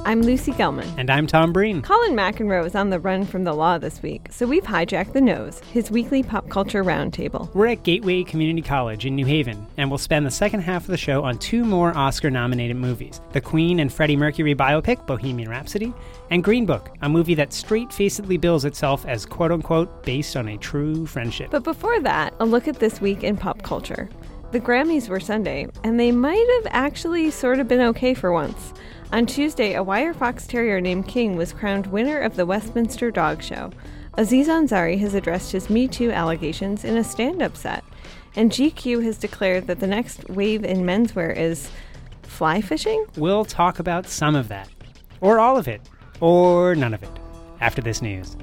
I'm Lucy Gelman. And I'm Tom Breen. Colin McEnroe is on the run from the law this week, so we've hijacked The Nose, his weekly pop culture roundtable. We're at Gateway Community College in New Haven, and we'll spend the second half of the show on two more Oscar-nominated movies, the Queen and Freddie Mercury biopic, Bohemian Rhapsody, and Green Book, a movie that straight-facedly bills itself as quote-unquote based on a true friendship. But before that, a look at this week in pop culture. The Grammys were Sunday, and they might have actually sort of been okay for once. On Tuesday, a wire fox terrier named King was crowned winner of the Westminster Dog Show. Aziz Ansari has addressed his Me Too allegations in a stand-up set. And GQ has declared that the next wave in menswear is fly fishing? We'll talk about some of that. Or all of it. Or none of it. After this news.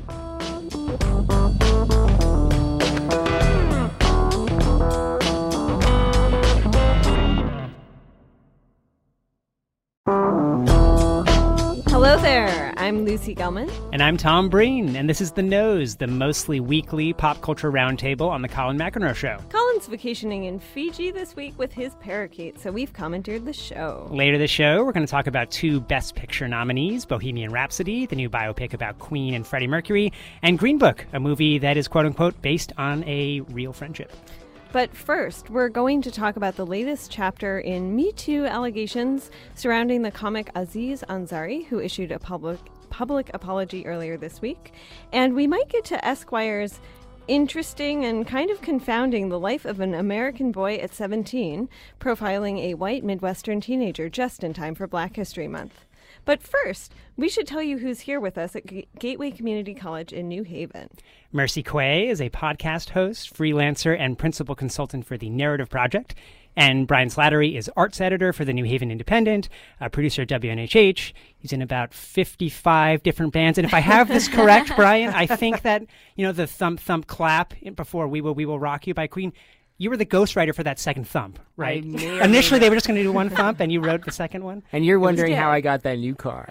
Hello there, I'm Lucy Gelman. And I'm Tom Breen, and this is The Nose, the mostly weekly pop culture roundtable on the Colin McEnroe Show. Colin's vacationing in Fiji this week with his parakeet, so we've commandeered the show. Later this show, we're going to talk about two Best Picture nominees, Bohemian Rhapsody, the new biopic about Queen and Freddie Mercury, and Green Book, a movie that is quote-unquote based on a real friendship. But first, we're going to talk about the latest chapter in Me Too allegations surrounding the comic Aziz Ansari, who issued a public apology earlier this week. And we might get to Esquire's interesting and kind of confounding the life of an American boy at 17, profiling a white Midwestern teenager just in time for Black History Month. But first, we should tell you who's here with us at Gateway Community College in New Haven. Mercy Quay is a podcast host, freelancer, and principal consultant for the Narrative Project. And Brian Slattery is arts editor for the New Haven Independent, a producer at WNHH. He's in about 55 different bands. And if I have this correct, Brian, I think that, the thump, thump, clap before We Will Rock You by Queen, you were the ghostwriter for that second thump, right? Initially, they were just going to do one thump, and you wrote the second one. And you're wondering how I got that new car.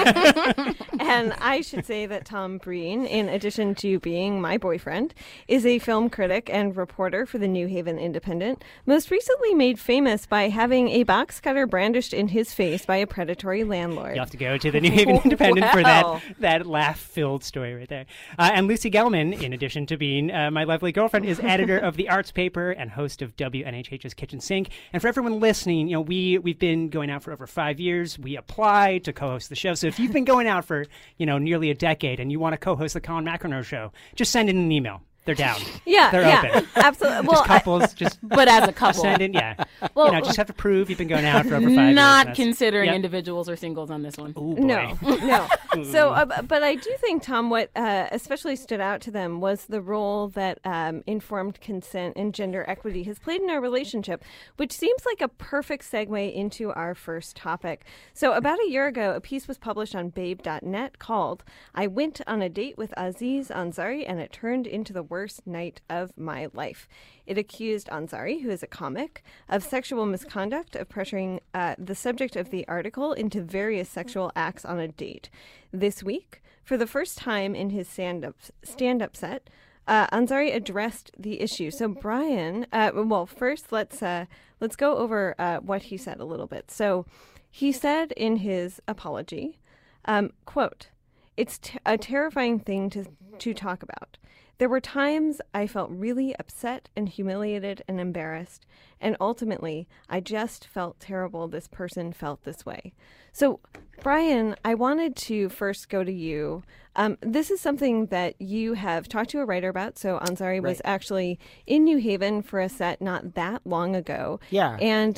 And I should say that Tom Breen, in addition to being my boyfriend, is a film critic and reporter for the New Haven Independent, most recently made famous by having a box cutter brandished in his face by a predatory landlord. You'll have to go to the New Haven Independent for that laugh-filled story right there. And Lucy Gelman, in addition to being my lovely girlfriend, is editor of the arts paper and host of WNHH's Kitchen Sink. And for everyone listening, we've been going out for over 5 years. We applied to co-host the show. So if you've been going out for, nearly a decade and you want to co-host the Colin McEnroe Show, just send in an email. They're down. Yeah, they're open. Absolutely. Just couples, but as a couple, send in. Yeah, well, just have to prove you've been going out for over 5 years. Not considering individuals or singles on this one. Ooh, boy. No. So, but I do think, Tom, what especially stood out to them was the role that informed consent and gender equity has played in our relationship, which seems like a perfect segue into our first topic. So, about a year ago, a piece was published on Babe.net called "I Went on a Date with Aziz Ansari and It Turned into the Worst Night of My Life." It accused Ansari, who is a comic, of sexual misconduct, of pressuring the subject of the article into various sexual acts on a date. This week, for the first time in his stand-up set, Ansari addressed the issue. So, Brian, first let's go over what he said a little bit. So, he said in his apology, quote, "It's a terrifying thing to talk about. There were times I felt really upset and humiliated and embarrassed, and ultimately, I just felt terrible this person felt this way." So, Brian, I wanted to first go to you. This is something that you have talked to a writer about. So, Ansari was actually in New Haven for a set not that long ago. Yeah. And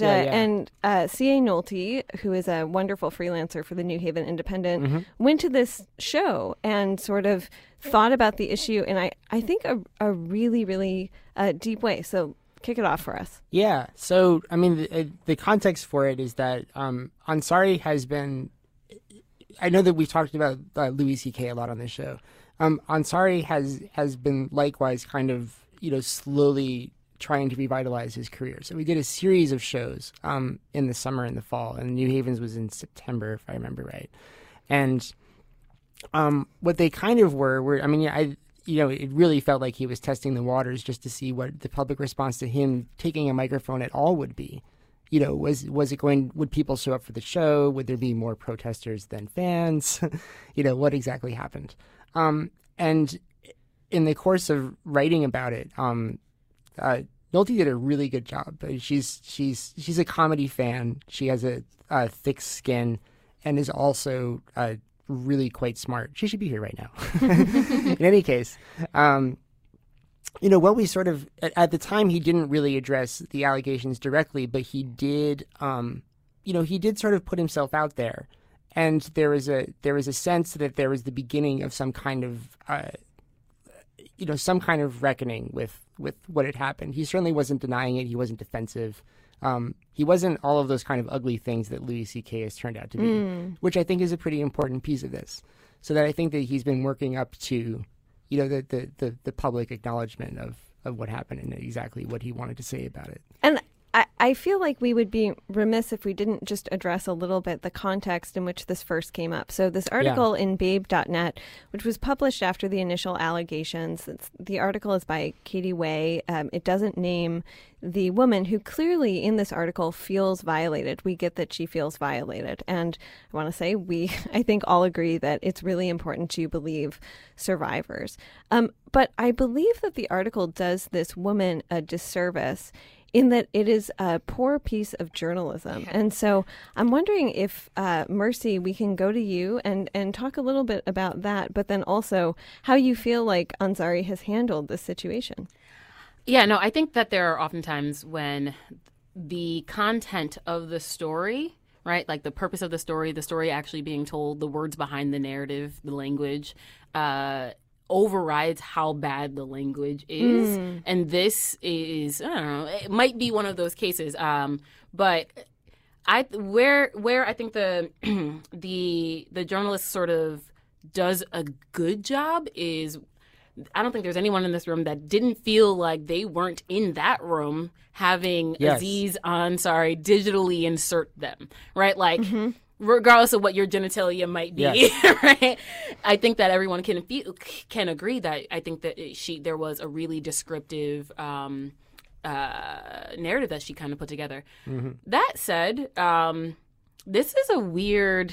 C.A. Nolte, who is a wonderful freelancer for the New Haven Independent, went to this show and sort of thought about the issue in, I think, a really, really deep way. So kick it off for us. Yeah. So, I mean, the context for it is that Ansari has been, I know that we've talked about Louis C.K. a lot on this show. Ansari has been likewise kind of, slowly trying to revitalize his career. So we did a series of shows in the summer and the fall, and New Haven's was in September, if I remember right. And what they kind of were it really felt like he was testing the waters just to see what the public response to him taking a microphone at all would be. would people show up for the show? Would there be more protesters than fans? What exactly happened? And in the course of writing about it, Nolte did a really good job. She's a comedy fan. She has a thick skin and is also really quite smart. She should be here right now. In any case, what we sort of at the time, he didn't really address the allegations directly, but he did he did sort of put himself out there, and there was a sense that there was the beginning of some kind of reckoning with what had happened. He certainly wasn't denying it. He wasn't defensive. He wasn't all of those kind of ugly things that Louis C.K. has turned out to be, which I think is a pretty important piece of this. So that I think that he's been working up to, the public acknowledgement of what happened and exactly what he wanted to say about it. And I feel like we would be remiss if we didn't just address a little bit the context in which this first came up. So this article in Babe.net, which was published after the initial allegations, the article is by Katie Way. It doesn't name the woman who clearly in this article feels violated. We get that she feels violated. And I want to say I think all agree that it's really important to believe survivors. But I believe that the article does this woman a disservice in that it is a poor piece of journalism. And so I'm wondering if, Mercy, we can go to you and talk a little bit about that, but then also how you feel like Ansari has handled this situation. Yeah, no, I think that there are often times when the content of the story, right, like the purpose of the story actually being told, the words behind the narrative, the language, overrides how bad the language is. And this is, I don't know, it might be one of those cases. But where I think the the journalist sort of does a good job is, I don't think there's anyone in this room that didn't feel like they weren't in that room having Aziz Ansari digitally insert them, right? Like, regardless of what your genitalia might be, right? I think that everyone can agree that I think that there was a really descriptive narrative that she kind of put together. That said, this is a weird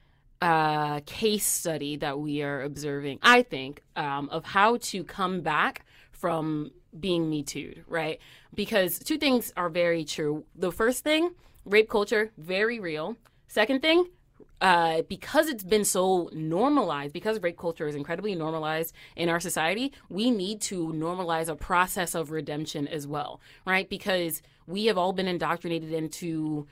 case study that we are observing, I think, of how to come back from being Me Too'd, right? Because two things are very true. The first thing, rape culture, very real. Second thing, because it's been so normalized, because rape culture is incredibly normalized in our society, we need to normalize a process of redemption as well, right? Because we have all been indoctrinated into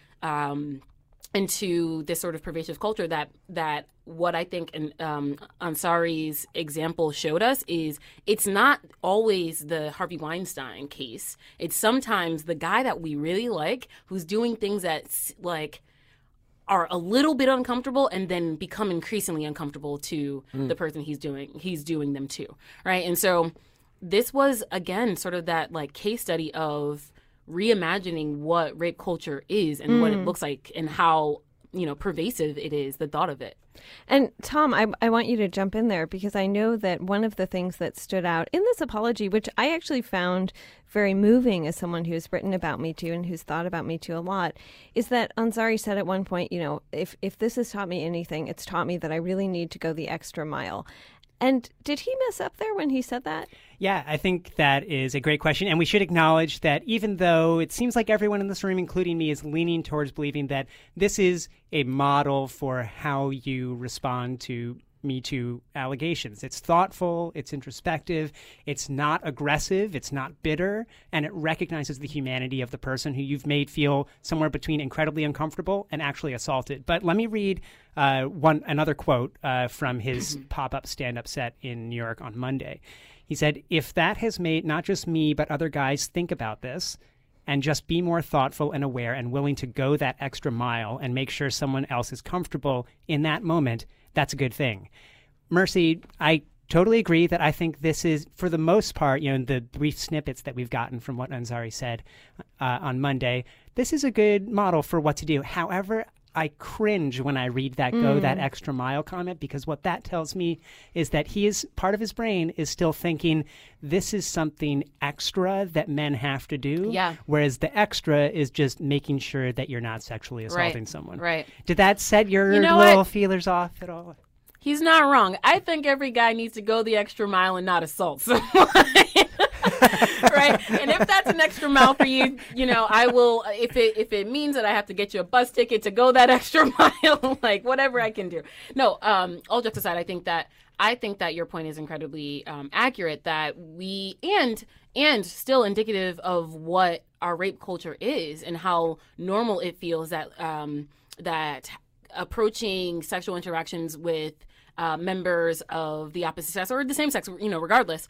this sort of pervasive culture that what I think Ansari's example showed us is it's not always the Harvey Weinstein case. It's sometimes the guy that we really like who's doing things that like are a little bit uncomfortable and then become increasingly uncomfortable to the person he's doing them to, right? And so this was, again, sort of that like case study of reimagining what rape culture is and what it looks like and how, pervasive it is, the thought of it. And Tom, I want you to jump in there because I know that one of the things that stood out in this apology, which I actually found very moving as someone who's written about Me Too and who's thought about Me Too a lot, is that Ansari said at one point, if this has taught me anything, it's taught me that I really need to go the extra mile. And did he mess up there when he said that? Yeah, I think that is a great question. And we should acknowledge that even though it seems like everyone in this room, including me, is leaning towards believing that this is a model for how you respond to Me Too allegations. It's thoughtful, it's introspective, it's not aggressive, it's not bitter, and it recognizes the humanity of the person who you've made feel somewhere between incredibly uncomfortable and actually assaulted. But let me read another quote from his pop-up stand-up set in New York on Monday. He said, "If that has made not just me but other guys think about this and just be more thoughtful and aware and willing to go that extra mile and make sure someone else is comfortable in that moment, that's a good thing." Mercy, I totally agree that I think this is, for the most part, the brief snippets that we've gotten from what Ansari said on Monday, this is a good model for what to do. However, I cringe when I read that go that extra mile comment, because what that tells me is that part of his brain is still thinking this is something extra that men have to do. Yeah. Whereas the extra is just making sure that you're not sexually assaulting someone. Right. Did that set your feelers off at all? He's not wrong. I think every guy needs to go the extra mile and not assault someone. Right? And if that's an extra mile for you, I will, if it means that I have to get you a bus ticket to go that extra mile, like whatever I can do. No, all jokes aside, I think that your point is incredibly accurate, that and still indicative of what our rape culture is and how normal it feels that that approaching sexual interactions with members of the opposite sex or the same sex, regardless,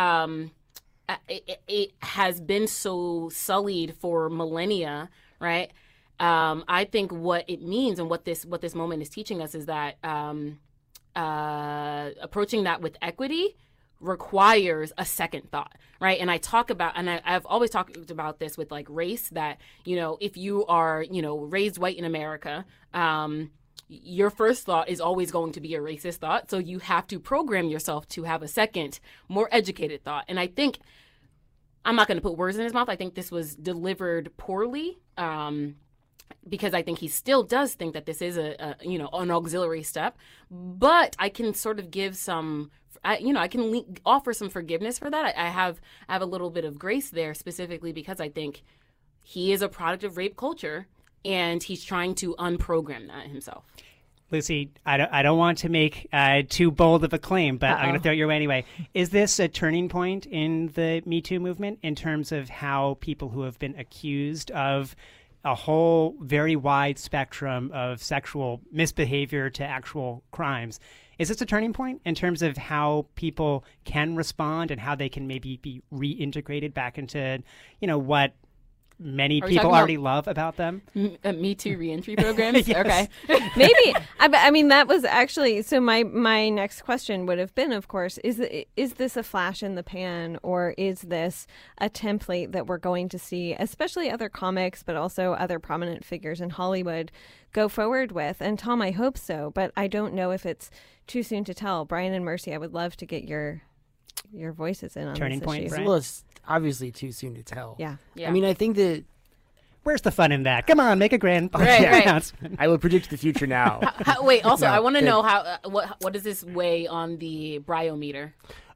it has been so sullied for millennia, right? I think what it means and what this moment is teaching us is that approaching that with equity requires a second thought, right? And I've always talked about this with like race, that, if you are, raised white in America, your first thought is always going to be a racist thought. So you have to program yourself to have a second, more educated thought. And I think, I'm not going to put words in his mouth, I think this was delivered poorly, because I think he still does think that this is an auxiliary step. But I can sort of give I can offer some forgiveness for that. I have a little bit of grace there, specifically because I think he is a product of rape culture, and he's trying to unprogram that himself. Lucy, I don't want to make too bold of a claim, but I'm going to throw it your way anyway. Is this a turning point in the Me Too movement in terms of how people who have been accused of a whole very wide spectrum of sexual misbehavior to actual crimes, is this a turning point in terms of how people can respond and how they can maybe be reintegrated back into, what many people already love about them? Me Too reentry programs? Yes. Okay. Maybe. I mean, that was actually, so my next question would have been, of course, is this a flash in the pan, or is this a template that we're going to see, especially other comics, but also other prominent figures in Hollywood, go forward with? And Tom, I hope so, but I don't know if it's too soon to tell. Brian and Mercy, I would love to get your voices in on Turning this point, issue. Brian? Well, it's obviously too soon to tell. Yeah. I mean, I think that Where's the fun in that? Come on, make a grand Right. announcement. I will predict the future now. Wait, also, No, I want to good. know how what does this weigh on the bryometer?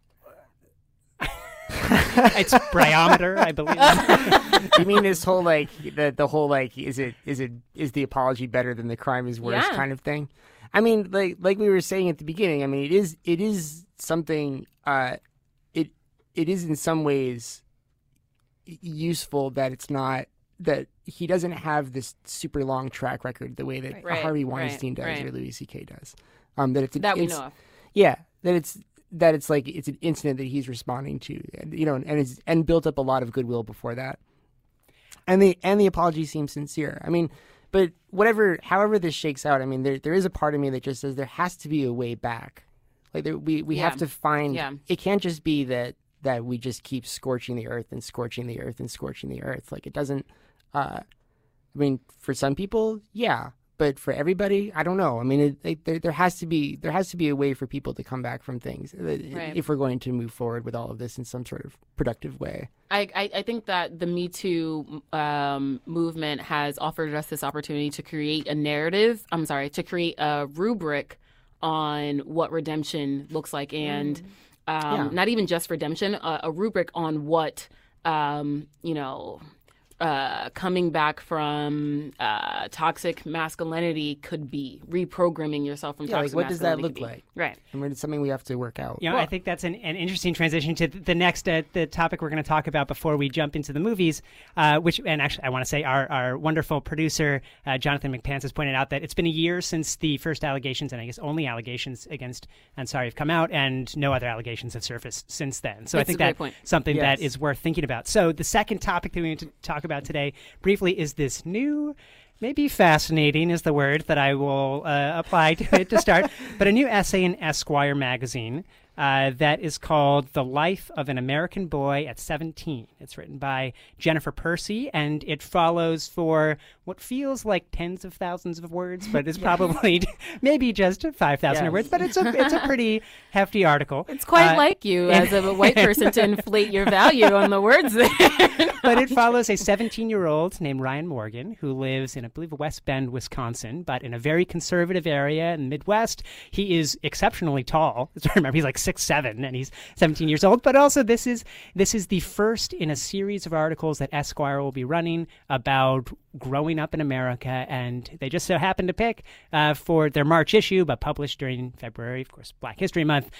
It's bryometer, I believe. You mean this whole the whole is the apology better than the crime is worse kind of thing? I mean, like we were saying at the beginning. I mean, it is something. It is in some ways useful that it's not that he doesn't have this super long track record the way that Harvey Weinstein does or Louis C.K. does. That it's That we know of. Yeah, that it's like it's an incident that he's responding to, and built up a lot of goodwill before that. And the apology seems sincere. I mean, but however this shakes out, I mean, there is a part of me that just says there has to be a way back. Like we have to find. Yeah. It can't just be that we just keep scorching the earth and scorching the earth and scorching the earth. Like it doesn't. I mean, for some people, yeah. But for everybody, I don't know. I mean, there has to be a way for people to come back from things if we're going to move forward with all of this in some sort of productive way. I think that the Me Too movement has offered us this opportunity to create to create a rubric on what redemption looks like, and not even just redemption, a rubric on what coming back from toxic masculinity could be, reprogramming yourself from toxic masculinity. What does that look like? Right. I mean, it's something we have to work out. I think that's an interesting transition to the next the topic we're going to talk about before we jump into the movies, and actually I want to say our wonderful producer, Jonathan McPants, has pointed out that it's been a year since the first allegations, and I guess only allegations against Ansari have come out, and no other allegations have surfaced since then. So I think that's something that is worth thinking about. So the second topic that we need to talk about today briefly is this new, maybe fascinating is the word that I will apply to it to start, but a new essay in Esquire magazine that is called The Life of an American Boy at 17. It's written by Jennifer Percy, and it follows for what feels like tens of thousands of words, but it's probably maybe just 5,000 words, but it's a pretty hefty article. It's quite like you as a white person to inflate your value on the words there. But it follows a 17-year-old named Ryan Morgan who lives in, I believe, West Bend, Wisconsin, but in a very conservative area in the Midwest. He is exceptionally tall. So remember, he's like 6'7", and he's 17 years old. But also, this is the first in a series of articles that Esquire will be running about growing up in America, and they just so happened to pick for their March issue, but published during February, of course, Black History Month,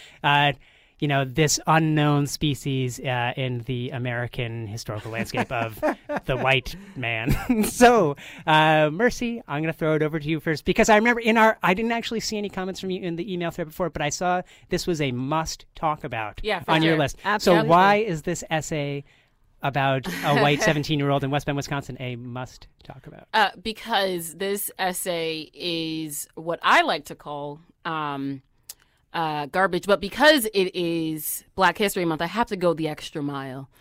this unknown species in the American historical landscape of the white man. So, Mercy, I'm going to throw it over to you first, because I remember I didn't actually see any comments from you in the email thread before, but I saw this was a must talk about on your list. Absolutely. So why is this essay about a white 17-year-old in West Bend, Wisconsin, a must talk about? Because this essay is what I like to call garbage, but because it is Black History Month, I have to go the extra mile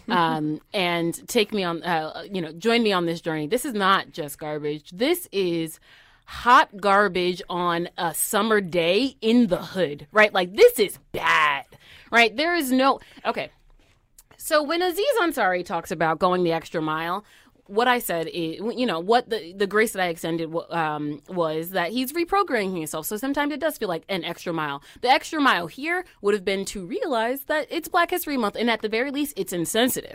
and take me on, join me on this journey. This is not just garbage. This is hot garbage on a summer day in the hood, right? Like, this is bad, right? There is no, okay. So when Aziz Ansari talks about going the extra mile, what I said is, what the grace that I extended was that he's reprogramming himself. So sometimes it does feel like an extra mile. The extra mile here would have been to realize that it's Black History Month, and at the very least, it's insensitive.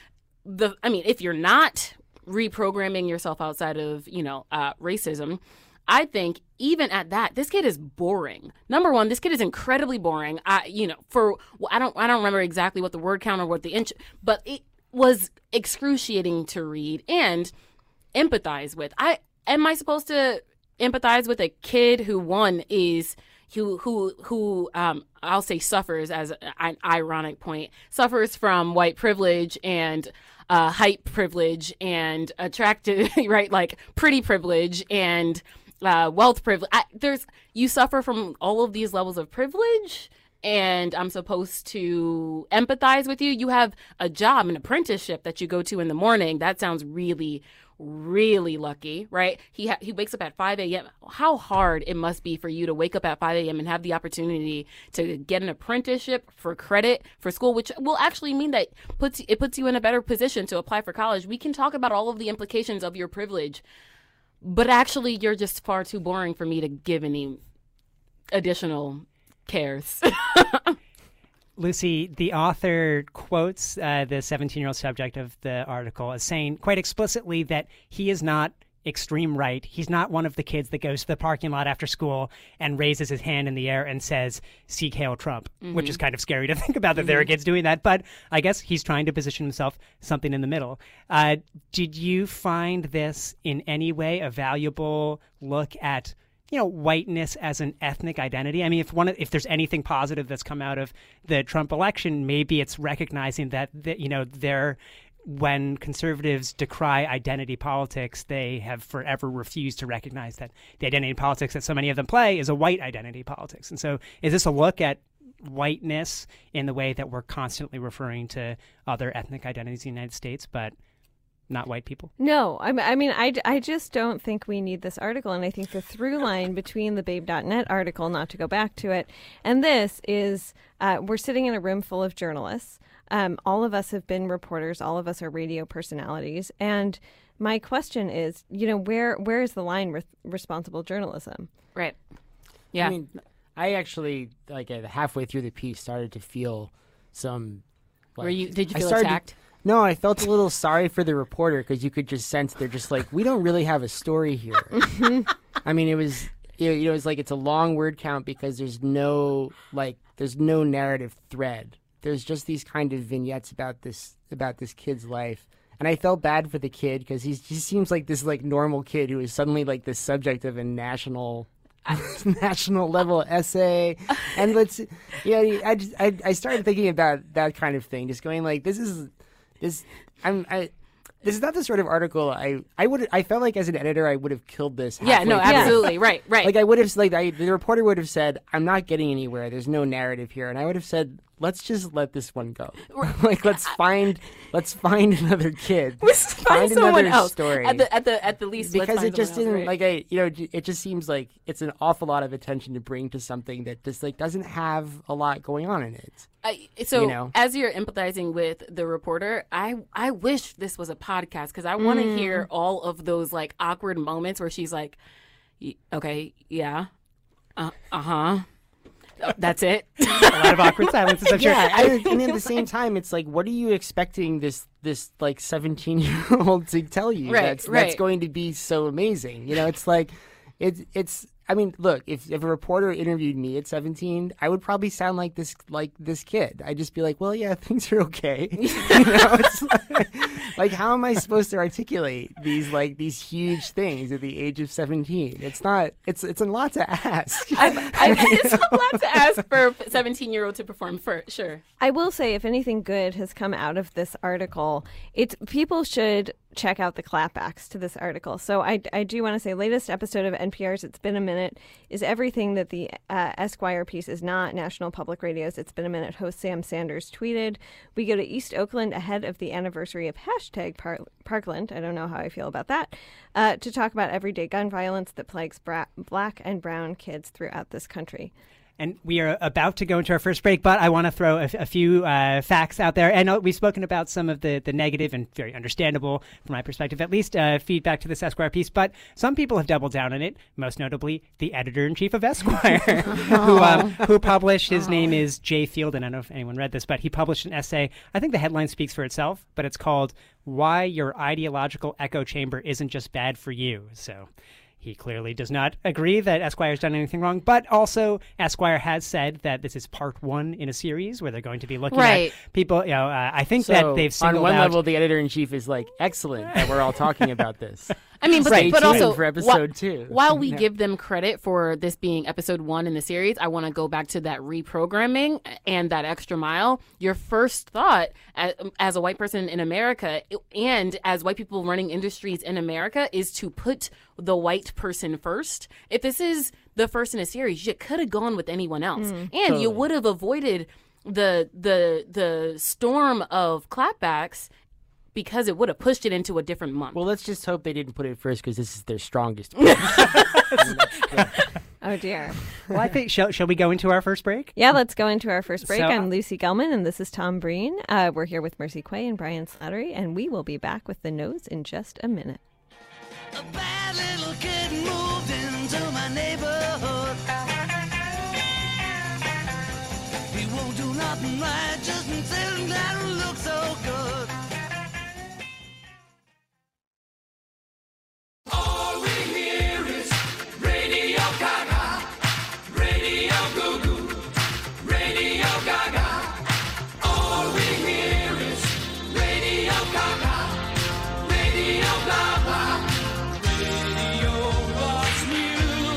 If you're not reprogramming yourself outside of, racism, I think even at that, this kid is boring. Number one, this kid is incredibly boring. I don't remember exactly what the word count or what the inch, but it was excruciating to read and empathize with. Am I supposed to empathize with a kid who I'll say suffers, as an ironic point, suffers from white privilege and height privilege and attractive, right? Like pretty privilege and wealth privilege. You suffer from all of these levels of privilege, and I'm supposed to empathize with you. You have a job, an apprenticeship that you go to in the morning. That sounds really, really lucky, right? He wakes up at 5 a.m. How hard it must be for you to wake up at 5 a.m. and have the opportunity to get an apprenticeship for credit for school, which will actually mean that it puts you in a better position to apply for college. We can talk about all of the implications of your privilege, but actually you're just far too boring for me to give any additional cares. Lucy, the author quotes the 17-year-old subject of the article as saying quite explicitly that he is not extreme right. He's not one of the kids that goes to the parking lot after school and raises his hand in the air and says, "Seek Hail Trump," which is kind of scary to think about that there are kids doing that. But I guess he's trying to position himself something in the middle. Did you find this in any way a valuable look at whiteness as an ethnic identity? I mean, if there's anything positive that's come out of the Trump election, maybe it's recognizing that when conservatives decry identity politics, they have forever refused to recognize that the identity politics that so many of them play is a white identity politics. And so is this a look at whiteness in the way that we're constantly referring to other ethnic identities in the United States, but not white people? No, I just don't think we need this article. And I think the through line between the Babe.net article, not to go back to it, and this is we're sitting in a room full of journalists. All of us have been reporters. All of us are radio personalities. And my question is, where is the line with responsible journalism? Right. Yeah. I mean, I actually, halfway through the piece, started to feel some... did you feel attacked? No, I felt a little sorry for the reporter, because you could just sense they're just like, we don't really have a story here. I mean, it was, it's like it's a long word count because there's no narrative thread. There's just these kind of vignettes about this kid's life. And I felt bad for the kid because he seems like this normal kid who is suddenly the subject of a national level essay. And I started thinking about that kind of thing, just going This is not the sort of article I felt like as an editor I would have killed this. Yeah, no, absolutely, right. Like I would have the reporter would have said, "I'm not getting anywhere. There's no narrative here," and I would have said, "Let's just let this one go. Like let's find another kid. Let's find someone else. Story At the least, because it just didn't right? it just seems like it's an awful lot of attention to bring to something that just doesn't have a lot going on in it." As you're empathizing with the reporter, I wish this was a podcast because I want to hear all of those awkward moments where she's like, "Okay, yeah, that's it." A lot of awkward silences, I'm sure. Yeah, and at the same time, it's like, what are you expecting this 17-year-old to tell you? That's going to be so amazing. It's like, it's. I mean, look, if a reporter interviewed me at 17, I would probably sound like this kid. I'd just be like, well, yeah, things are okay. It's like, how am I supposed to articulate these huge things at the age of 17? It's a lot to ask. It's a lot to ask for a 17-year-old to perform for sure. I will say, if anything good has come out of this article, people should check out the clapbacks to this article. So I do want to say, latest episode of NPR's It's Been a Minute is everything that the Esquire piece is not. National Public Radio's It's Been a Minute host Sam Sanders tweeted, "We go to East Oakland ahead of the anniversary of Parkland," I don't know how I feel about that, to talk about everyday gun violence that plagues black and brown kids throughout this country. And we are about to go into our first break, but I want to throw a few facts out there. And we've spoken about some of the negative and very understandable, from my perspective at least, feedback to this Esquire piece. But some people have doubled down on it, most notably the editor-in-chief of Esquire, who published, his name is Jay Field, and I don't know if anyone read this, but he published an essay. I think the headline speaks for itself, but it's called "Why Your Ideological Echo Chamber Isn't Just Bad for You." So he clearly does not agree that Esquire's done anything wrong, but also Esquire has said that this is part one in a series where they're going to be looking at people. I think that they've singled on one out... level, the editor-in-chief is like, excellent that we're all talking about this. I mean, but also for episode 2. While we give them credit for this being episode 1 in the series, I want to go back to that reprogramming and that extra mile. Your first thought as a white person in America and as white people running industries in America is to put the white person first. If this is the first in a series, you could have gone with anyone else, and you would have avoided the storm of clapbacks, because it would have pushed it into a different month. Well, let's just hope they didn't put it first because this is their strongest. Oh, dear. Well, I think, shall we go into our first break? Yeah, let's go into our first break. So, I'm Lucy Gelman, and this is Tom Breen. We're here with Mercy Quay and Brian Slattery, and we will be back with the nose in just a minute. A bad little kid moved into my neighborhood. He won't do nothing right, just sit down and look so good. All we hear is Radio Gaga, Radio Goo Goo, Radio Gaga. All we hear is Radio Gaga, Radio blah blah. Radio loves you.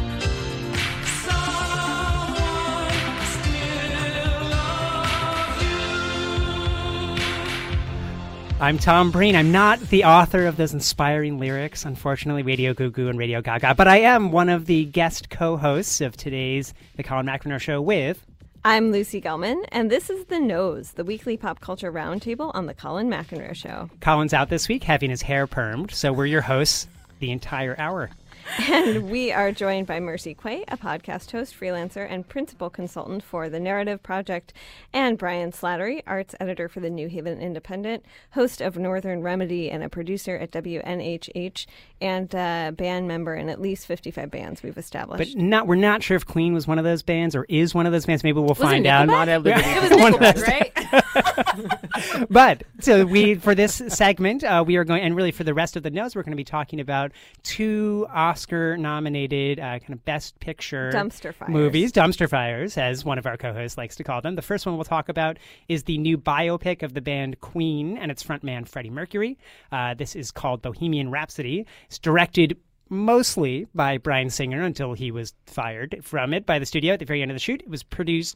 Someone still loves you. I'm Tom Breen. I'm not the author of those inspiring lyrics, unfortunately, Radio Goo Goo and Radio Gaga, but I am one of the guest co-hosts of today's The Colin McEnroe Show with... I'm Lucy Gelman, and this is The Nose, the weekly pop culture roundtable on The Colin McEnroe Show. Colin's out this week having his hair permed, so we're your hosts the entire hour. And we are joined by Mercy Quay, a podcast host, freelancer, and principal consultant for The Narrative Project, and Brian Slattery, arts editor for the New Haven Independent, host of Northern Remedy, and a producer at WNHH, and a band member in at least 55 bands we've established. But we're not sure if Queen was one of those bands or is one of those bands. Maybe we'll find out. Not at liberty. It was Nickelback, right? But so for this segment, we are going, and really for the rest of the nose, we're going to be talking about 2 Oscar-nominated kind of Best Picture Dumpster fires. movies, dumpster fires, as one of our co-hosts likes to call them. The first one we'll talk about is the new biopic of the band Queen and its frontman Freddie Mercury. This is called Bohemian Rhapsody. It's directed mostly by Bryan Singer until he was fired from it by the studio at the very end of the shoot. It was produced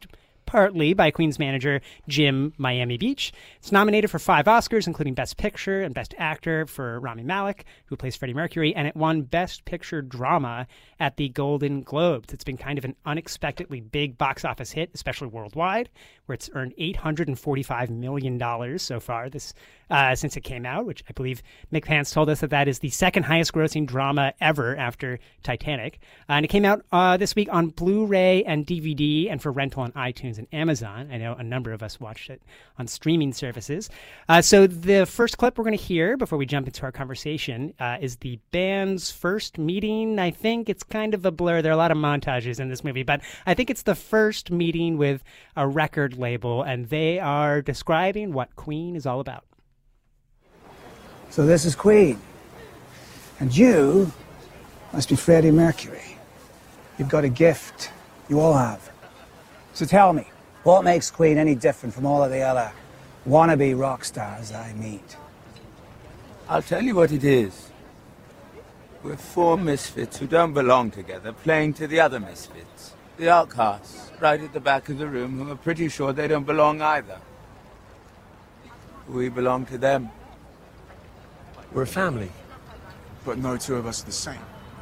partly by Queen's manager Jim Miami Beach. It's nominated for 5 Oscars, including Best Picture and Best Actor for Rami Malek, who plays Freddie Mercury, and it won Best Picture Drama at the Golden Globes. It's been kind of an unexpectedly big box office hit, especially worldwide, where it's earned $845 million so far since it came out, which I believe Mick Pence told us that is the second highest grossing drama ever after Titanic. And it came out this week on Blu-ray and DVD and for rental on iTunes and Amazon. I know a number of us watched it on streaming services. So the first clip we're going to hear before we jump into our conversation is the band's first meeting. I think it's kind of a blur. There are a lot of montages in this movie, but I think it's the first meeting with a record label, and they are describing what Queen is all about. So this is Queen. And you must be Freddie Mercury. You've got a gift. You all have. So tell me, what makes Queen any different from all of the other wannabe rock stars I meet? I'll tell you what it is. We're 4 misfits who don't belong together, playing to the other misfits. The outcasts, right at the back of the room, who are pretty sure they don't belong either. We belong to them. We're a family, but no two of us are the same.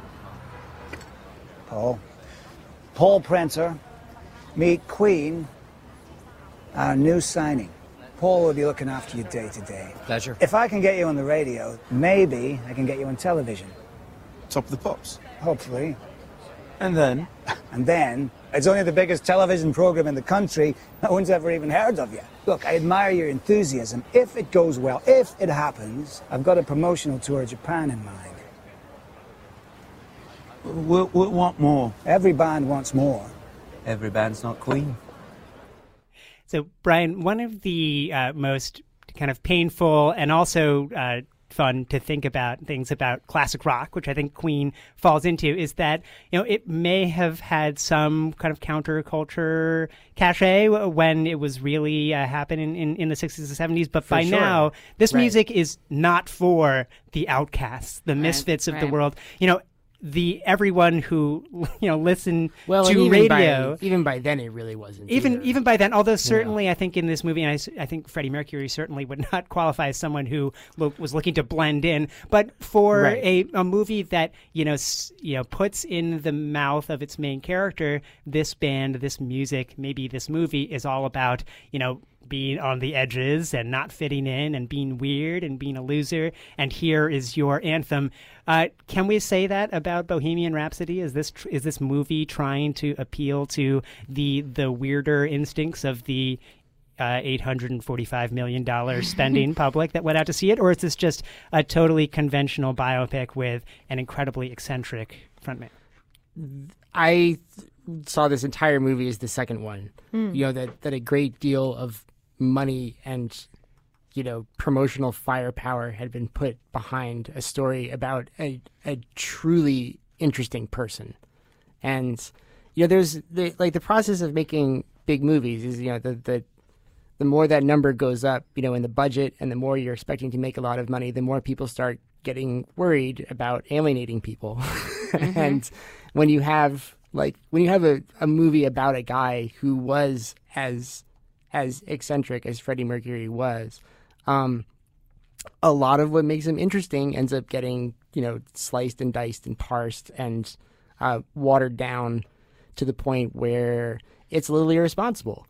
Paul Printer, meet Queen, our new signing. Paul will be looking after you day to day. Pleasure. If I can get you on the radio, maybe I can get you on television. Top of the pops. Hopefully. And then? And then, it's only the biggest television program in the country. No one's ever even heard of you. Look, I admire your enthusiasm. If it goes well, if it happens, I've got a promotional tour of Japan in mind. We'll want more. Every band wants more. Every band's not Queen. So, Brian, one of the most kind of painful and also fun to think about things about classic rock, which I think Queen falls into, is that, you know, it may have had some kind of counterculture cachet when it was really happening in the 60s and 70s, but by now, this music is not for the outcasts, the misfits of the world. You know, everyone who listen to radio. Even by then, it really wasn't. Even by then, although certainly I think in this movie, and I think Freddie Mercury certainly would not qualify as someone who was looking to blend in. But for a movie that puts in the mouth of its main character, this band, this music, maybe this movie is all about being on the edges and not fitting in and being weird and being a loser. And here is your anthem. Can we say that about Bohemian Rhapsody? Is this movie trying to appeal to the weirder instincts of the $845 million spending public that went out to see it? Or is this just a totally conventional biopic with an incredibly eccentric frontman? I saw this entire movie as the second one. That a great deal of money and promotional firepower had been put behind a story about a truly interesting person. And there's the process of making big movies is the more that number goes up in the budget, and the more you're expecting to make a lot of money, the more people start getting worried about alienating people. Mm-hmm. And when you have a movie about a guy who was as eccentric as Freddie Mercury was, a lot of what makes him interesting ends up getting, sliced and diced and parsed and watered down to the point where it's literally irresponsible.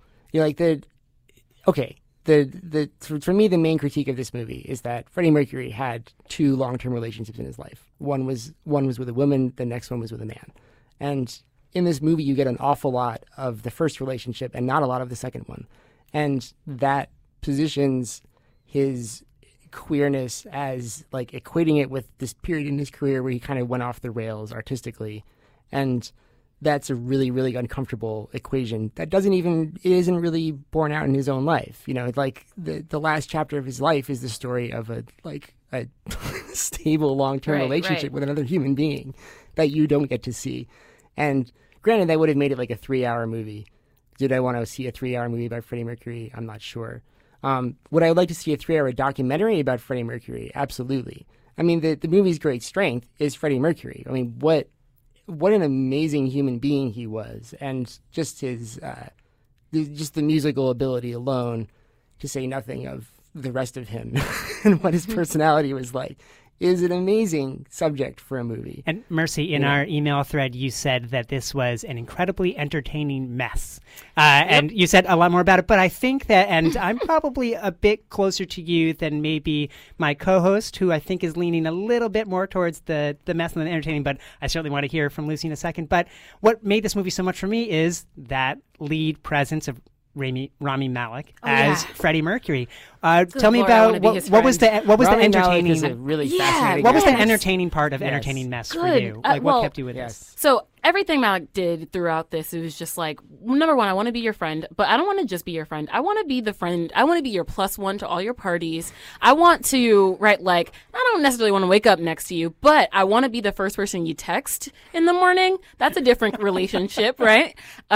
For me, the main critique of this movie is that Freddie Mercury had 2 long-term relationships in his life. One was with a woman, the next one was with a man. And in this movie, you get an awful lot of the first relationship and not a lot of the second one. And that positions his queerness as equating it with this period in his career where he kind of went off the rails artistically. And that's a really, really uncomfortable equation that isn't really borne out in his own life. The last chapter of his life is the story of a stable long-term relationship with another human being that you don't get to see. And granted, that would have made it like a 3-hour movie. Did I want to see a 3-hour movie about Freddie Mercury? I'm not sure. Would I like to see a 3-hour documentary about Freddie Mercury? Absolutely. I mean, the movie's great strength is Freddie Mercury. I mean, what an amazing human being he was, and just his just the musical ability alone, to say nothing of the rest of him and what his personality was like, is an amazing subject for a movie. And Mercy, in our email thread, you said that this was an incredibly entertaining mess. And you said a lot more about it, but I think that, and I'm probably a bit closer to you than maybe my co-host, who I think is leaning a little bit more towards the mess than the entertaining, but I certainly want to hear from Lucy in a second. But what made this movie so much for me is that lead presence of Rami Malek as Freddie Mercury. Tell me about what was the Rami entertaining? Malek is a really fascinating. What was the guy. entertaining part of entertaining mess for you? Like, what kept you with this? So everything Malek did throughout this, it was just like, number one, I want to be your friend, but I don't want to just be your friend. I want to be the friend. I want to be your +1 to all your parties. I want to, I don't necessarily want to wake up next to you, but I want to be the first person you text in the morning. That's a different relationship, right?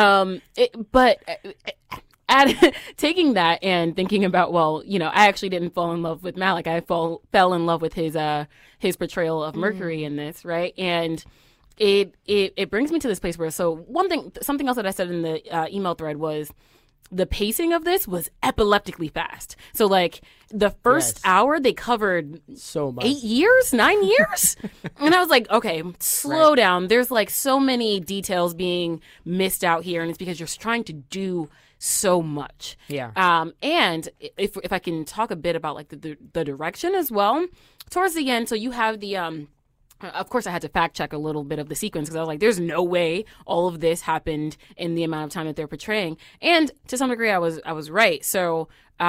Taking that and thinking about, I actually didn't fall in love with Malek. I fell in love with his portrayal of Mercury in this, right? And it brings me to this place where, something else that I said in the email thread was the pacing of this was epileptically fast. So the first hour they covered so much. 9 years, and I was like, okay, slow down. There's so many details being missed out here, and it's because you're trying to do so much. Yeah. And if I can talk a bit about the direction as well, towards the end, so you have the of course I had to fact check a little bit of the sequence, because I was like, there's no way all of this happened in the amount of time that they're portraying. And to some degree I was right. So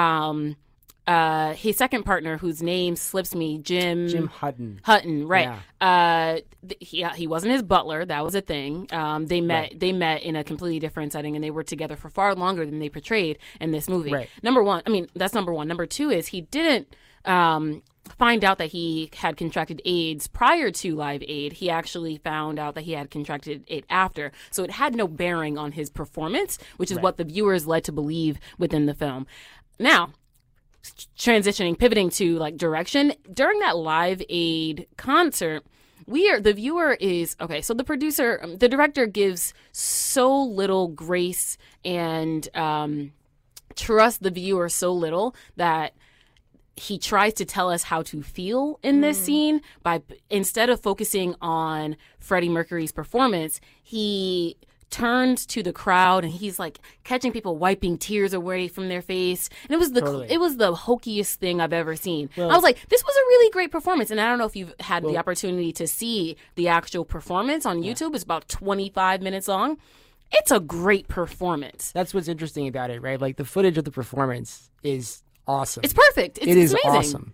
his second partner, whose name slips me, Jim Hutton, right? Yeah. He wasn't his butler. That was a thing. They met in a completely different setting, and they were together for far longer than they portrayed in this movie. Right. That's number one. Number two is he didn't find out that he had contracted AIDS prior to Live Aid. He actually found out that he had contracted it after. So it had no bearing on his performance, which is what the viewers led to believe within the film. Now, pivoting to direction, during that Live Aid concert, the viewer is, okay, so the director gives so little grace and trusts the viewer so little that he tries to tell us how to feel in this scene by, instead of focusing on Freddie Mercury's performance, he turns to the crowd and he's catching people wiping tears away from their face, and it was the hokiest thing I've ever seen. I was like, this was a really great performance. And I don't know if you've had the opportunity to see the actual performance on YouTube. It's about 25 minutes long. It's a great performance. That's what's interesting about it, right? The footage of the performance is awesome. It's perfect. It's amazing. Awesome.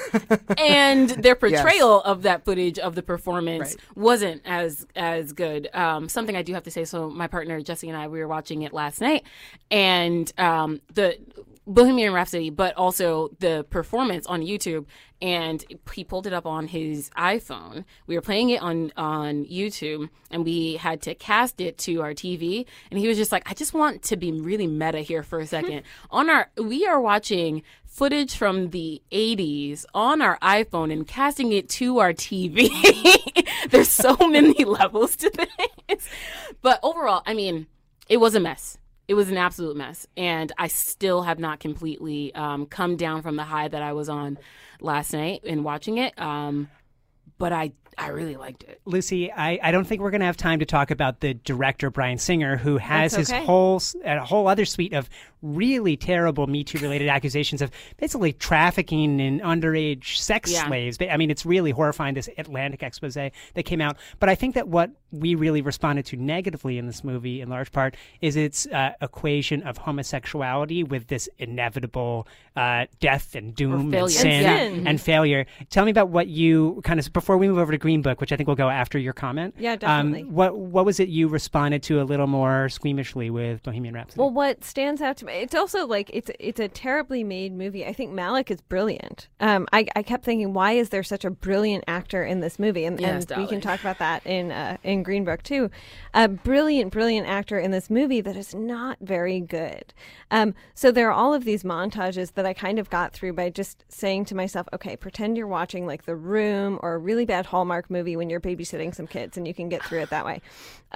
And their portrayal of that footage of the performance wasn't as good. Something I do have to say, so my partner Jesse and I, we were watching it last night, and the Bohemian Rhapsody, but also the performance on YouTube, and he pulled it up on his iPhone. We were playing it on YouTube, and we had to cast it to our TV, and he was just like, I just want to be really meta here for a second. We are watching footage from the 80s on our iPhone and casting it to our TV. There's so many levels to this. But overall, it was a mess. It was an absolute mess, and I still have not completely come down from the high that I was on last night in watching it. But I really liked it. Lucy, I don't think we're going to have time to talk about the director, Bryan Singer, who has his whole other suite of really terrible Me Too related accusations of basically trafficking in underage sex slaves. It's really horrifying, this Atlantic expose that came out. But I think that what we really responded to negatively in this movie, in large part, is its equation of homosexuality with this inevitable death and doom and sin and failure. Tell me about what you before we move over to Green Book, which I think will go after your comment. Yeah, definitely. What was it you responded to a little more squeamishly with Bohemian Rhapsody? Well, what stands out to me, it's also it's a terribly made movie. I think Malek is brilliant. I kept thinking, why is there such a brilliant actor in this movie? And we can talk about that in Green Book too. A brilliant actor in this movie that is not very good. So there are all of these montages that I kind of got through by just saying to myself, okay, pretend you're watching The Room or a really bad Hallmark movie when you're babysitting some kids, and you can get through it that way.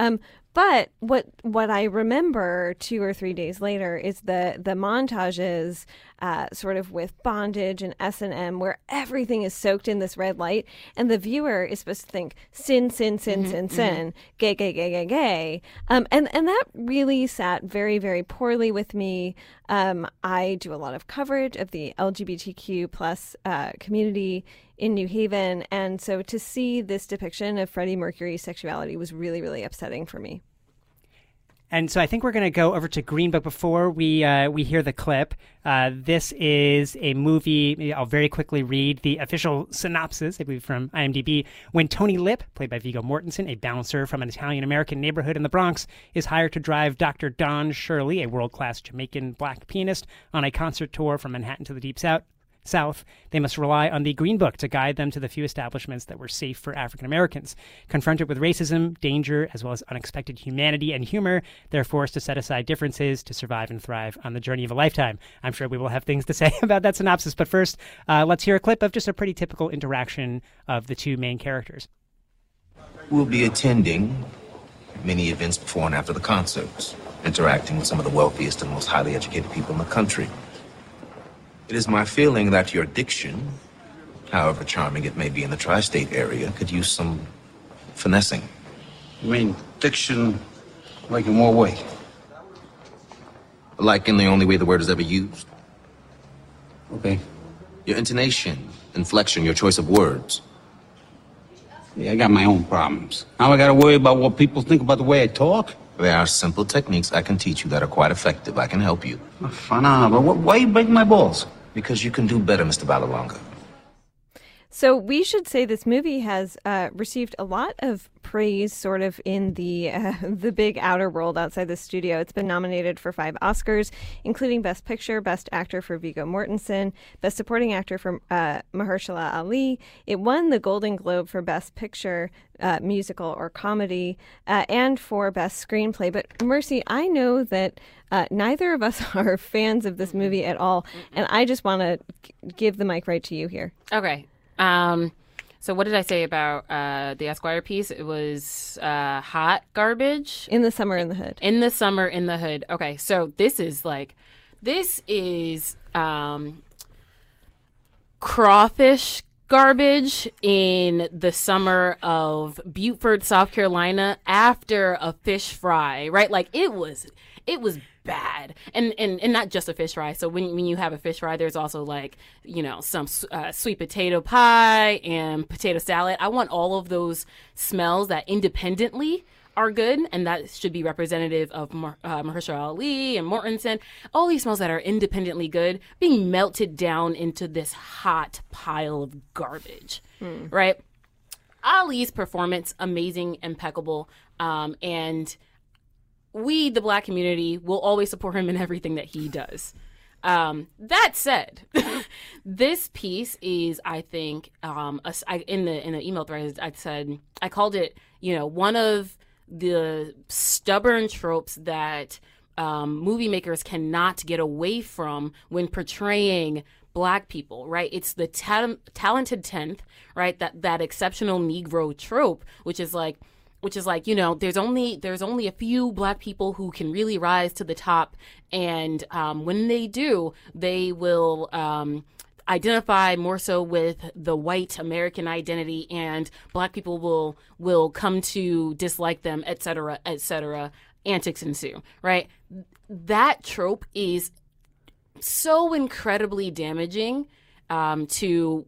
But what I remember 2 or 3 days later is the montages sort of with bondage and S&M where everything is soaked in this red light, and the viewer is supposed to think sin, sin, sin, sin, sin, gay, gay, gay, gay, gay. And that really sat very, very poorly with me. I do a lot of coverage of the LGBTQ plus community in New Haven, and so to see this depiction of Freddie Mercury's sexuality was really, really upsetting for me. And so I think we're going to go over to Green Book before we hear the clip. This is a movie. I'll very quickly read the official synopsis, I believe, from IMDb. When Tony Lip, played by Viggo Mortensen, a bouncer from an Italian-American neighborhood in the Bronx, is hired to drive Dr. Don Shirley, a world-class Jamaican black pianist, on a concert tour from Manhattan to the Deep South, they must rely on the Green Book to guide them to the few establishments that were safe for African Americans. Confronted with racism, danger, as well as unexpected humanity and humor, they're forced to set aside differences to survive and thrive on the journey of a lifetime. I'm sure we will have things to say about that synopsis, but first, let's hear a clip of just a pretty typical interaction of the two main characters. We'll be attending many events before and after the concerts, interacting with some of the wealthiest and most highly educated people in the country. It is my feeling that your diction, however charming it may be in the tri-state area, could use some finessing. You mean diction like in what way? Like in the only way the word is ever used. Okay. Your intonation, inflection, your choice of words. Yeah, I got my own problems. Now I gotta worry about what people think about the way I talk? There are simple techniques I can teach you that are quite effective. I can help you. Fine, but why are you breaking my balls? Because you can do better, Mr. Balalonga. So we should say this movie has received a lot of praise sort of in the big outer world outside the studio. It's been nominated for 5 Oscars, including Best Picture, Best Actor for Viggo Mortensen, Best Supporting Actor for Mahershala Ali. It won the Golden Globe for Best Picture, Musical or Comedy, and for Best Screenplay. But Mercy, I know that neither of us are fans of this movie at all, and I just want to give the mic right to you here. Okay. So what did I say about the Esquire piece? It was hot garbage. In the Summer in the Hood. In the Summer in the Hood. Okay, so this is crawfish garbage in the summer of Beaufort, South Carolina, after a fish fry, right? Like it was bad, and not just a fish fry. So when you have a fish fry, there's also like, you know, some sweet potato pie and potato salad. I want all of those smells that independently are good, and that should be representative of Mahershala Ali and Mortensen. All these smells that are independently good being melted down into this hot pile of garbage, right? Ali's performance, amazing, impeccable, and we, the Black community, will always support him in everything that he does. That said, this piece is, I think, in the email thread, I called it, you know, one of the stubborn tropes that movie makers cannot get away from when portraying Black people, right? It's the talented 10th, right? That exceptional Negro trope, which is like, you know, there's only a few Black people who can really rise to the top, and when they do, they will identify more so with the white American identity, and Black people will come to dislike them, et cetera, antics ensue, right? That trope is so incredibly damaging to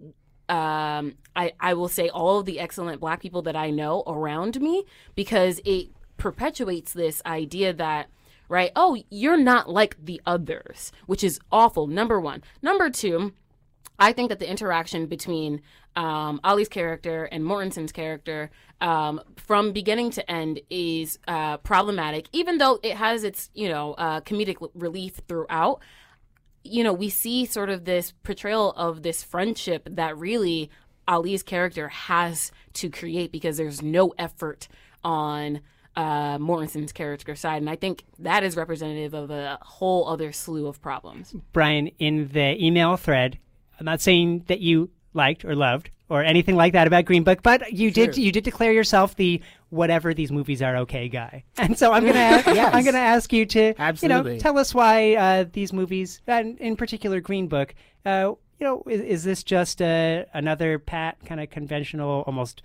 I will say all of the excellent Black people that I know around me, because it perpetuates this idea that, right, oh, you're not like the others, which is awful, number one. Number two, I think that the interaction between Ali's character and Mortensen's character from beginning to end is problematic, even though it has its, you know, comedic relief throughout. You know, we see sort of this portrayal of this friendship that really Ali's character has to create, because there's no effort on Mortensen's character side. And I think that is representative of a whole other slew of problems. Brian, in the email thread, I'm not saying that you liked or loved or anything like that about Green Book, but you did declare yourself the whatever these movies are okay guy. And so I'm gonna ask you to tell us why these movies, and in particular Green Book, is this just another pat kind of conventional, almost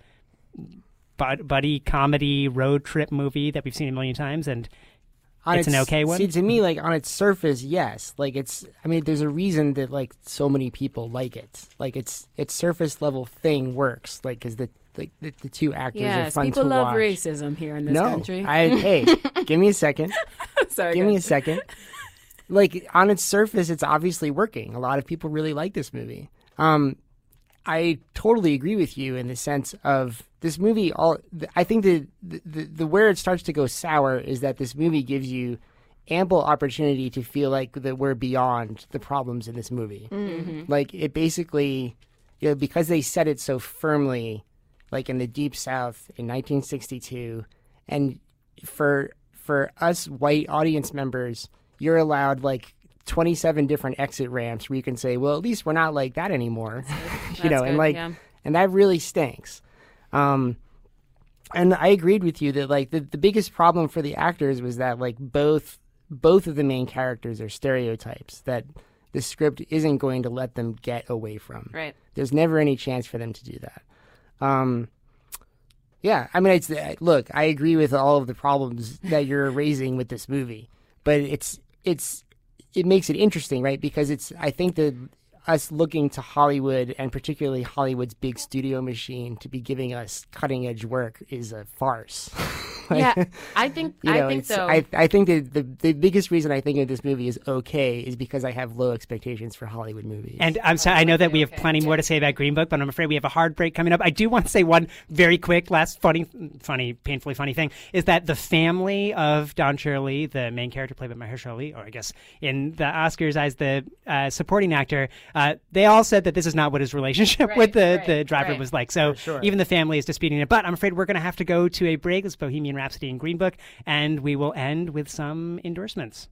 buddy comedy road trip movie that we've seen a million times, and it's an okay one? See, to me, like, on its surface, yes. Like, there's a reason that, like, so many people like it. Like, its surface level thing works. Like, because the two actors are fun to watch. People love racism here in this country. Hey, give me a second. Sorry, give me a second. Like, on its surface, it's obviously working. A lot of people really like this movie. I totally agree with you in the sense of this movie. I think the where it starts to go sour is that this movie gives you ample opportunity to feel like that we're beyond the problems in this movie. Mm-hmm. Like, it basically, because they set it so firmly, like in the Deep South in 1962, and for us white audience members, you're allowed like 27 different exit ramps where you can say, well, at least we're not like that anymore. And that really stinks. And I agreed with you that like the biggest problem for the actors was that like both of the main characters are stereotypes that the script isn't going to let them get away from. Right. There's never any chance for them to do that. Yeah, I mean, look, I agree with all of the problems that you're raising with this movie, but it makes it interesting, right? Because I think that us looking to Hollywood, and particularly Hollywood's big studio machine, to be giving us cutting edge work is a farce. Yeah, I think so. I think that the biggest reason I think of this movie is okay is because I have low expectations for Hollywood movies. And I'm sorry, I know that we have plenty more to say about Green Book, but I'm afraid we have a hard break coming up. I do want to say one very quick, last painfully funny thing, is that the family of Don Shirley, the main character played by Mahershala Ali, or I guess in the Oscars as the supporting actor, they all said that this is not what his relationship with the driver was like. So even the family is disputing it. But I'm afraid we're going to have to go to a break. It's Bohemian Rhapsody and Green Book, and we will end with some endorsements.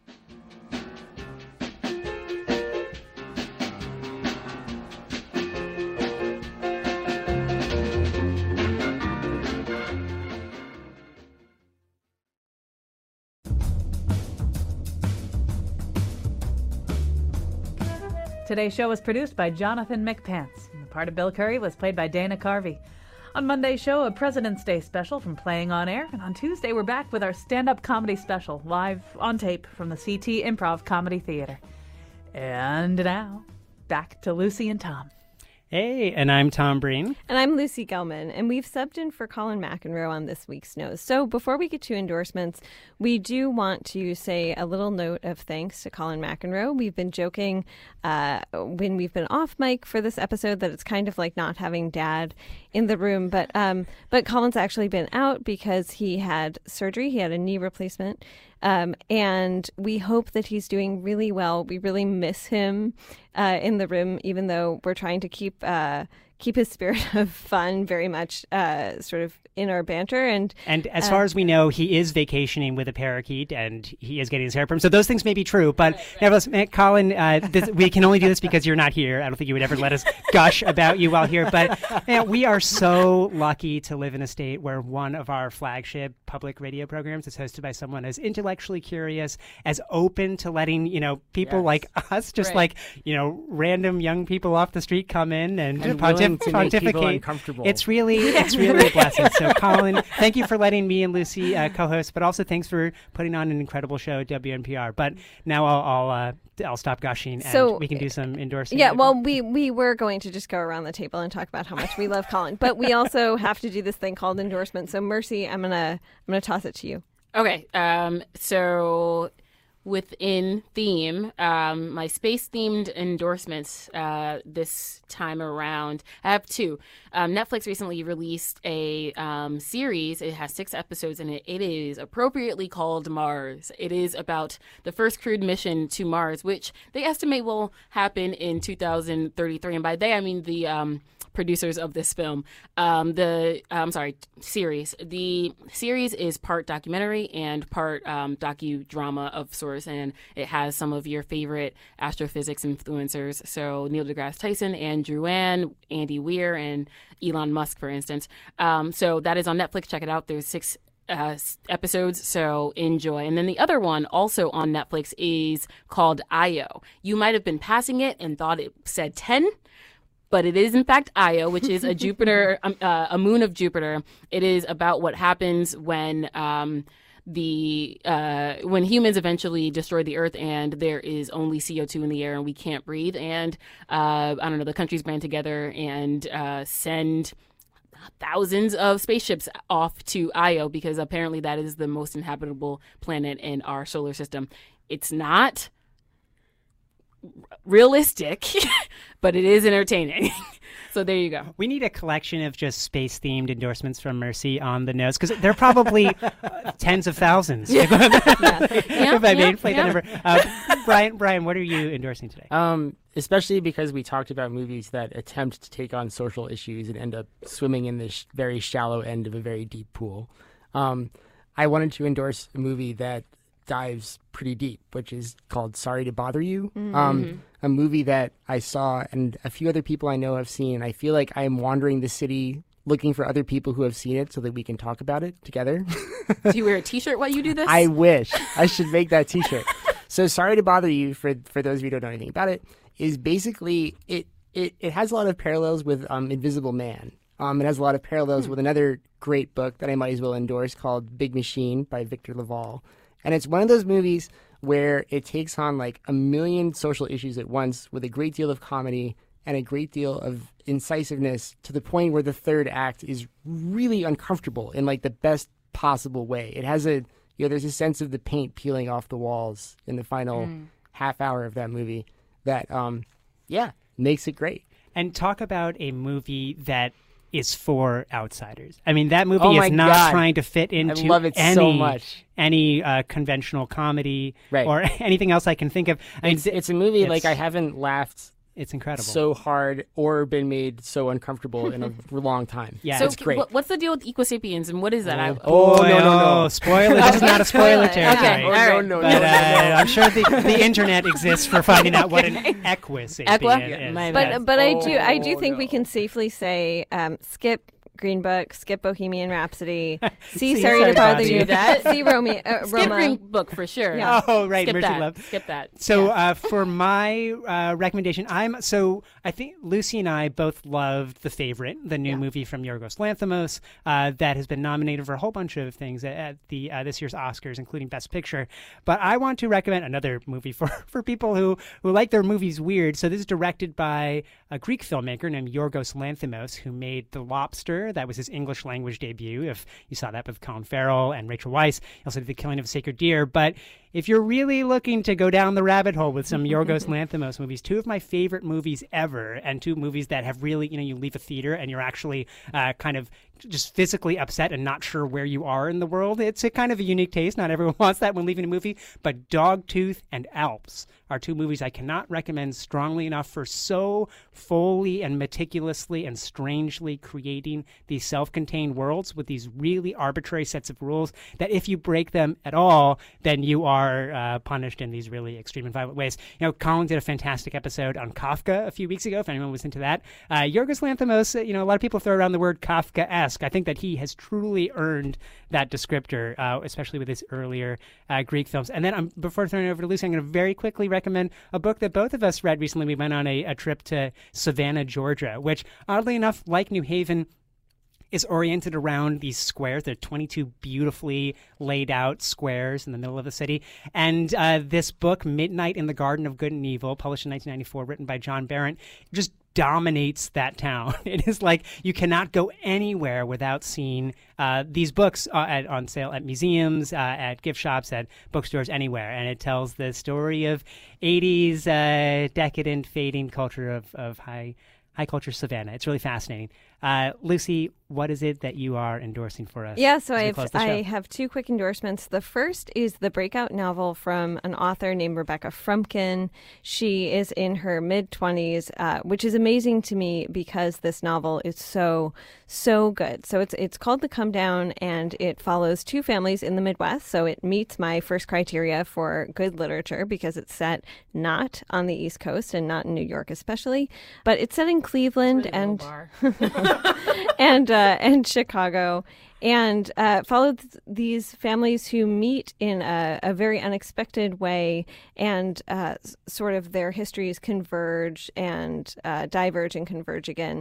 Today's show was produced by Jonathan McPants, and the part of Bill Curry was played by Dana Carvey. On Monday's show, a President's Day special from Playing on Air, and on Tuesday we're back with our stand-up comedy special, live on tape from the CT Improv Comedy Theater. And now, back to Lucy and Tom. Hey, and I'm Tom Breen. And I'm Lucy Gelman, and we've subbed in for Colin McEnroe on this week's Nose. So before we get to endorsements, we do want to say a little note of thanks to Colin McEnroe. We've been joking when we've been off mic for this episode that it's kind of like not having Dad in the room, but Colin's actually been out because he had surgery. He had a knee replacement. And we hope that he's doing really well. We really miss him in the room, even though we're trying to keep his spirit of fun very much sort of in our banter. And as far as we know, he is vacationing with a parakeet, and he is getting his hair permed. So those things may be true. But nevertheless, Colin, we can only do this because you're not here. I don't think you would ever let us gush about you while here. But we are so lucky to live in a state where one of our flagship public radio programs is hosted by someone as intellectually curious, as open to letting people like us, just like random young people off the street come in and pontificate. It's really a blessing. So, Colin, thank you for letting me and Lucy co-host, but also thanks for putting on an incredible show at WNPR. But now I'll stop gushing, and we can do some endorsing. Yeah, well, we were going to just go around the table and talk about how much we love Colin, but we also have to do this thing called endorsement. So, Mercy, I'm gonna toss it to you. Okay. So within theme, my space-themed endorsements this time around, I have two. Netflix recently released a series. It has 6 episodes in it. It is appropriately called Mars. It is about the first crewed mission to Mars, which they estimate will happen in 2033. And by they, I mean the producers of this film. Series. The series is part documentary and part docudrama of sorts. course, and it has some of your favorite astrophysics influencers. So Neil deGrasse Tyson, Andrew Wan, Andy Weir, and Elon Musk, for instance. So that is on Netflix. Check it out. There's 6 episodes, so enjoy. And then the other one also on Netflix is called Io. You might have been passing it and thought it said 10, but it is in fact Io, which is a Jupiter, a moon of Jupiter. It is about what happens when when humans eventually destroy the Earth and there is only CO2 in the air and we can't breathe. And I don't know, the countries band together and send thousands of spaceships off to Io because apparently that is the most inhabitable planet in our solar system. It's not realistic, but it is entertaining. So there you go. We need a collection of just space-themed endorsements from Mercy on the nose, because they're probably tens of thousands. If I may play that number. Brian, what are you endorsing today? Especially because we talked about movies that attempt to take on social issues and end up swimming in the very shallow end of a very deep pool. I wanted to endorse a movie that dives pretty deep, which is called Sorry to Bother You. A movie that I saw and a few other people I know have seen. I feel like I am wandering the city looking for other people who have seen it so that we can talk about it together. Do you wear a t-shirt while you do this? I wish. I should make that t-shirt. So Sorry to Bother You, for those of you who don't know anything about it, is basically, it has a lot of parallels with Invisible Man. It has a lot of parallels with another great book that I might as well endorse called Big Machine by Victor LaValle. And it's one of those movies where it takes on like a million social issues at once with a great deal of comedy and a great deal of incisiveness to the point where the third act is really uncomfortable in like the best possible way. It has there's a sense of the paint peeling off the walls in the final half hour of that movie that, makes it great. And talk about a movie that is for outsiders. I mean, that movie is not trying to fit into I love it so much. Any conventional comedy or anything else I can think of. It's a movie like I haven't laughed It's incredible. So hard or been made so uncomfortable in a long time. Yeah, so it's great. What's the deal with Equisapiens and what is that? No. Spoiler. This is not a spoiler territory. Okay, all right. No. I'm sure the internet exists for finding out what an equisapien is. But I do think we can safely say skip Green Book, skip Bohemian Rhapsody, see Sorry to Bother You, see Roma. Skip Green Book for sure. Yeah. Oh, right, skip Mercy that. Love. Skip that. So for my recommendation, I think Lucy and I both loved The Favorite, the new movie from Yorgos Lanthimos that has been nominated for a whole bunch of things at the this year's Oscars, including Best Picture. But I want to recommend another movie for people who like their movies weird. So this is directed by a Greek filmmaker named Yorgos Lanthimos, who made The Lobster. That was his English language debut. If you saw that with Colin Farrell and Rachel Weisz, he also did The Killing of a Sacred Deer. But if you're really looking to go down the rabbit hole with some Yorgos Lanthimos movies, two of my favorite movies ever, and two movies that have really, you leave a theater and you're actually kind of just physically upset and not sure where you are in the world. It's a kind of a unique taste. Not everyone wants that when leaving a movie. But Dogtooth and Alps are two movies I cannot recommend strongly enough for so fully and meticulously and strangely creating these self-contained worlds with these really arbitrary sets of rules that if you break them at all, then you are punished in these really extreme and violent ways. Colin did a fantastic episode on Kafka a few weeks ago, if anyone was into that. Yorgos Lanthimos, a lot of people throw around the word Kafka-esque. I think that he has truly earned that descriptor, especially with his earlier Greek films. And then before turning it over to Lucy, I'm going to very quickly recommend a book that both of us read recently. We went on a trip to Savannah, Georgia, which, oddly enough, like New Haven, is oriented around these squares. They're 22 beautifully laid out squares in the middle of the city. And this book, Midnight in the Garden of Good and Evil, published in 1994, written by John Berendt, just dominates that town. It is like you cannot go anywhere without seeing these books on sale at museums, at gift shops, at bookstores, anywhere. And it tells the story of 80s decadent, fading culture of high culture Savannah. It's really fascinating. Lucy, what is it that you are endorsing for us? Yeah, so as we I have two quick endorsements. The first is the breakout novel from an author named Rebecca Frumkin. She is in her mid-20s, which is amazing to me because this novel is so good. So it's called The Come Down, and it follows two families in the Midwest. So it meets my first criteria for good literature because it's set not on the East Coast and not in New York especially, but it's set in Cleveland and and Chicago, and followed these families who meet in a very unexpected way, and sort of their histories converge and diverge and converge again.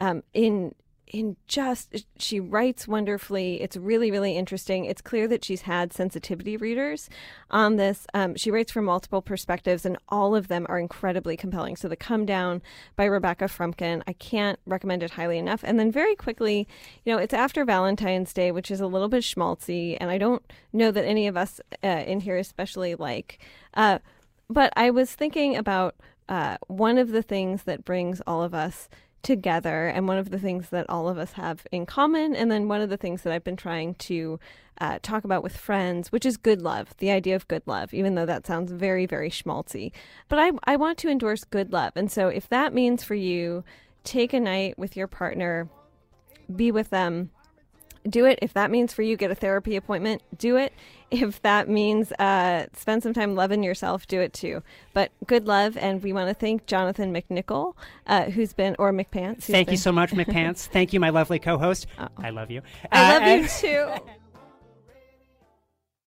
She writes wonderfully. It's really, really interesting. It's clear that she's had sensitivity readers on this. She writes from multiple perspectives, and all of them are incredibly compelling. So The Come Down by Rebecca Frumkin, I can't recommend it highly enough. And then very quickly, it's after Valentine's Day, which is a little bit schmaltzy, and I don't know that any of us in here especially like. But I was thinking about one of the things that brings all of us together, and one of the things that all of us have in common, and then one of the things that I've been trying to talk about with friends, which is good love, the idea of good love, even though that sounds very, very schmaltzy. But I want to endorse good love. And so if that means for you, take a night with your partner, be with them, do it. If that means for you, get a therapy appointment, do it. If that means spend some time loving yourself, do it too. But good love, and we want to thank Jonathan McNichol, who's been, or McPants. Thank you so much, McPants. Thank you, my lovely co-host. I love you. I love you too.